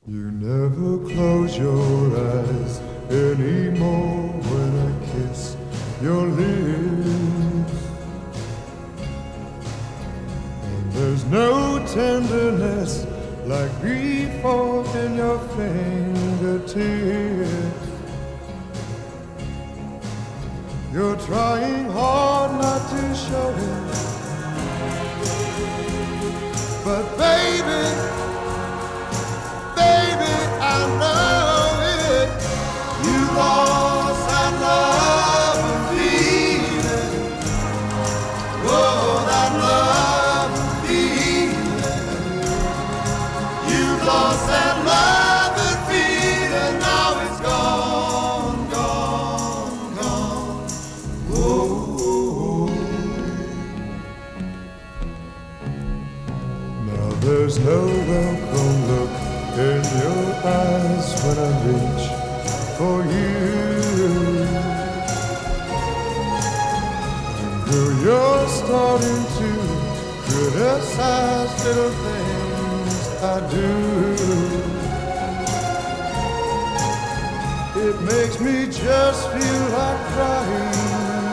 You never close your eyes anymore when I kiss your lips. And there's no tenderness like before in your fingertips. You're trying hard not to show it, but baby, I know it. You lost that love and feeling. Oh, that love and feeling. You lost that love and feeling. Now it's gone, gone, gone. Oh. Now there's no welcome look in your eyes when I reach for you. And girl, you're starting to criticize little things I do. It makes me just feel like crying,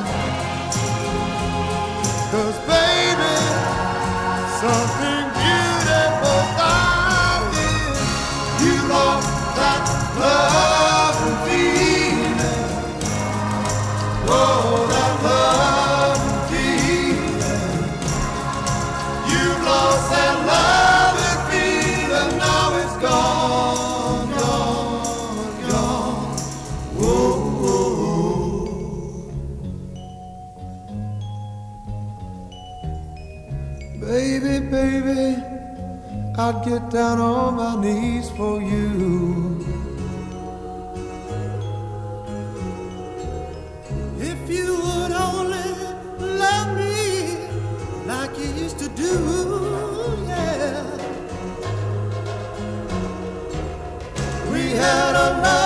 'cause baby, something beautiful you lost that love and feeling. Oh, that love and feeling. You lost that love and feeling. Now it's gone, gone, gone. Whoa, whoa. Baby, baby, I'd get down on my knees for you. If you would only love me like you used to do, yeah. We had a night